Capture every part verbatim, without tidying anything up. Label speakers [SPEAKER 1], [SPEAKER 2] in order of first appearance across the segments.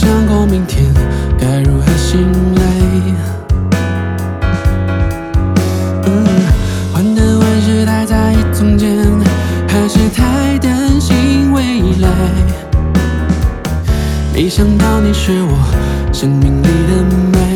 [SPEAKER 1] 想过明天该如何醒来。嗯，患得患失太在意从前，还是太担心未来。没想到你是我生命里的美，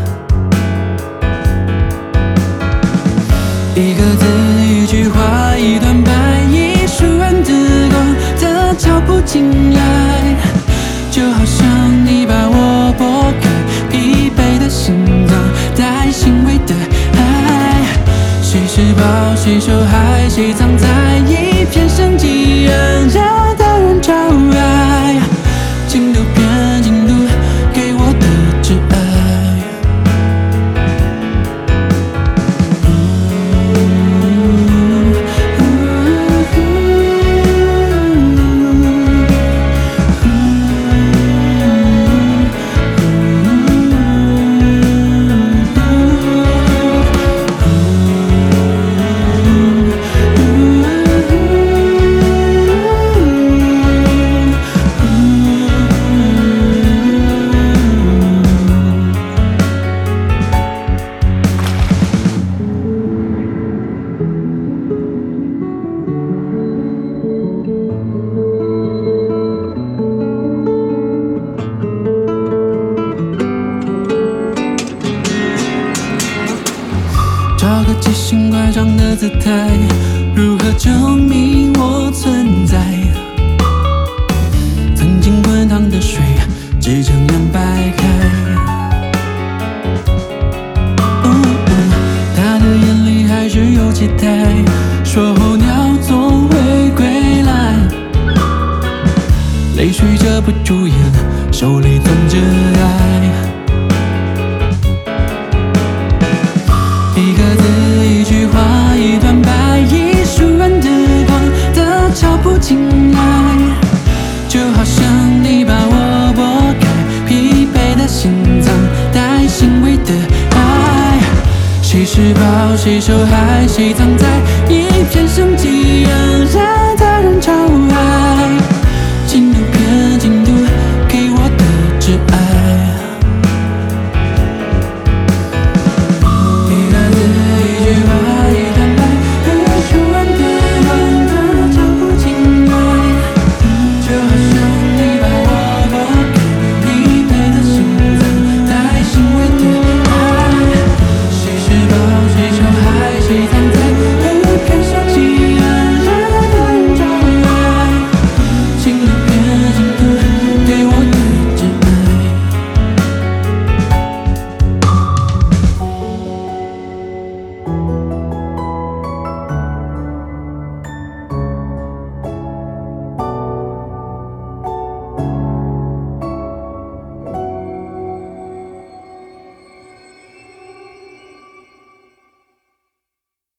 [SPEAKER 1] 一个字一句话一段白衣书人的光的脚步进来，就好像你把我拨开疲惫的心脏，带欣慰的爱。谁是宝，谁受害，谁藏在一片生机让人的人潮爱，进度偏进度给我的挚爱。找个奇形怪状的姿态，如何证明我存在？曾经滚烫的水，只这样白开。嗯嗯，他的眼里还是有期待，说候鸟总会归来。泪水遮不住眼，手里攥着爱。一个字一句话一段白衣书人的光的脚步进来，就好像你把我拨开疲惫的心脏，带欣慰的爱。谁是宝，谁受害，谁藏